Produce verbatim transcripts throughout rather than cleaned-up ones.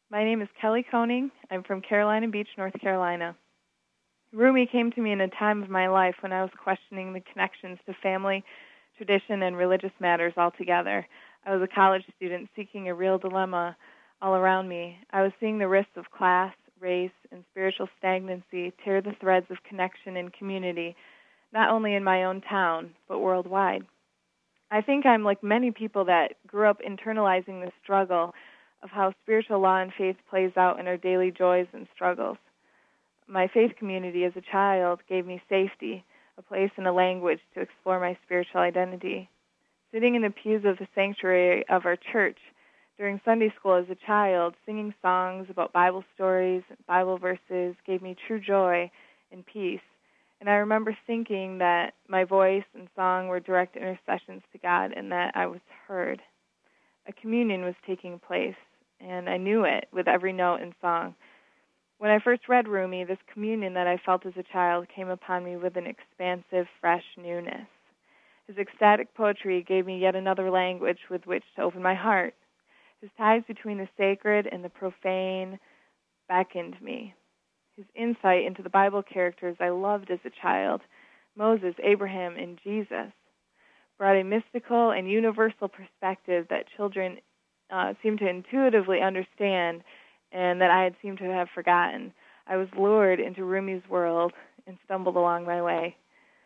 My name is Kelly Koning. I'm from Carolina Beach, North Carolina. Rumi came to me in a time of my life when I was questioning the connections to family, tradition, and religious matters altogether. I was a college student seeking a real dilemma all around me. I was seeing the risks of class, race, and spiritual stagnancy tear the threads of connection and community, not only in my own town, but worldwide. I think I'm like many people that grew up internalizing the struggle of how spiritual law and faith plays out in our daily joys and struggles. My faith community as a child gave me safety, a place and a language to explore my spiritual identity. Sitting in the pews of the sanctuary of our church during Sunday school as a child, singing songs about Bible stories, Bible verses, gave me true joy and peace. And I remember thinking that my voice and song were direct intercessions to God and that I was heard. A communion was taking place, and I knew it with every note and song. When I first read Rumi, this communion that I felt as a child came upon me with an expansive, fresh newness. His ecstatic poetry gave me yet another language with which to open my heart. His ties between the sacred and the profane beckoned me. His insight into the Bible characters I loved as a child, Moses, Abraham, and Jesus, brought a mystical and universal perspective that children uh, seem to intuitively understand and that I had seemed to have forgotten. I was lured into Rumi's world and stumbled along my way.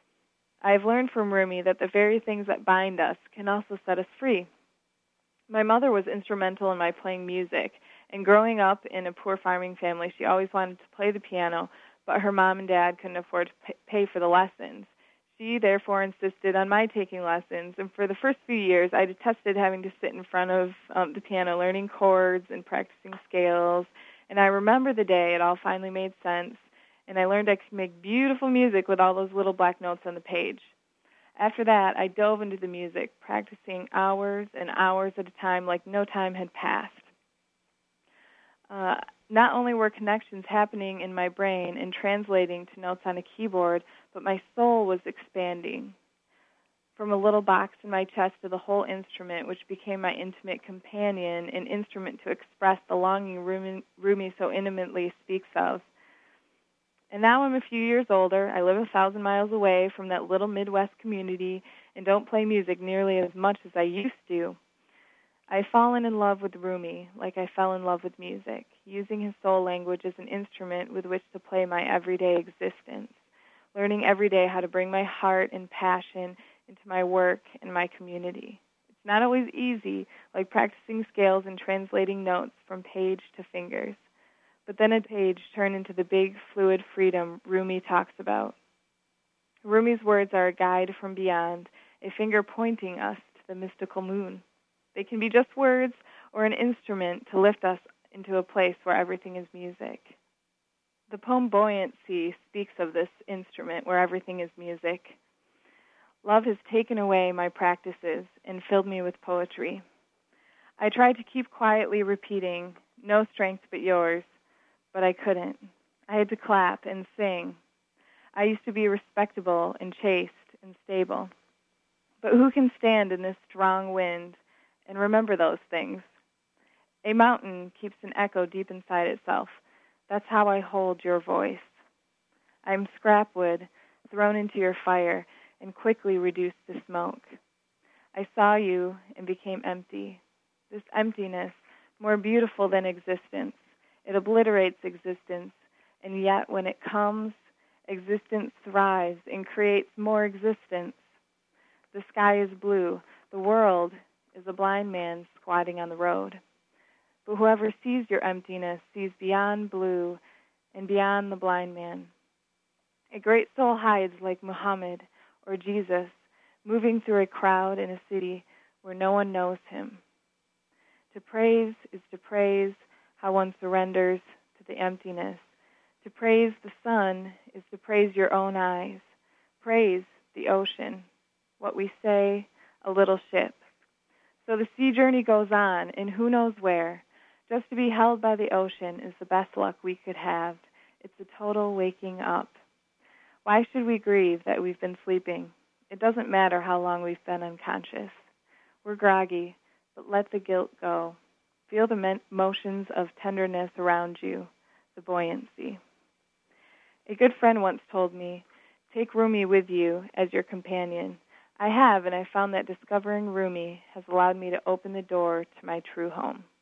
I have learned from Rumi that the very things that bind us can also set us free. My mother was instrumental in my playing music, and growing up in a poor farming family, she always wanted to play the piano, but her mom and dad couldn't afford to pay for the lessons. She therefore insisted on my taking lessons, and for the first few years, I detested having to sit in front of um, the piano, learning chords and practicing scales. And I remember the day it all finally made sense, and I learned I could make beautiful music with all those little black notes on the page. After that, I dove into the music, practicing hours and hours at a time like no time had passed. Uh, not only were connections happening in my brain and translating to notes on a keyboard, but my soul was expanding. From a little box in my chest to the whole instrument, which became my intimate companion, an instrument to express the longing Rumi, Rumi so intimately speaks of. And now I'm a few years older. I live a thousand miles away from that little Midwest community and don't play music nearly as much as I used to. I've fallen in love with Rumi like I fell in love with music, using his soul language as an instrument with which to play my everyday existence, learning every day how to bring my heart and passion into my work and my community. It's not always easy, like practicing scales and translating notes from page to fingers. But then a page turned into the big, fluid freedom Rumi talks about. Rumi's words are a guide from beyond, a finger pointing us to the mystical moon. They can be just words or an instrument to lift us into a place where everything is music. The poem Buoyancy speaks of this instrument where everything is music. Love has taken away my practices and filled me with poetry. I tried to keep quietly repeating, "No strength but yours," but I couldn't. I had to clap and sing. I used to be respectable and chaste and stable. But who can stand in this strong wind and remember those things? A mountain keeps an echo deep inside itself. That's how I hold your voice. I'm scrap wood thrown into your fire and quickly reduced to smoke. I saw you and became empty. This emptiness, more beautiful than existence. It obliterates existence, and yet when it comes, existence thrives and creates more existence. The sky is blue. The world is a blind man squatting on the road. But whoever sees your emptiness sees beyond blue and beyond the blind man. A great soul hides like Muhammad or Jesus, moving through a crowd in a city where no one knows him. To praise is to praise how one surrenders to the emptiness. To praise the sun is to praise your own eyes. Praise the ocean, what we say, a little ship. So the sea journey goes on, and who knows where. Just to be held by the ocean is the best luck we could have. It's a total waking up. Why should we grieve that we've been sleeping? It doesn't matter how long we've been unconscious. We're groggy, but let the guilt go. Feel the men- motions of tenderness around you, the buoyancy. A good friend once told me, take Rumi with you as your companion. I have, and I found that discovering Rumi has allowed me to open the door to my true home.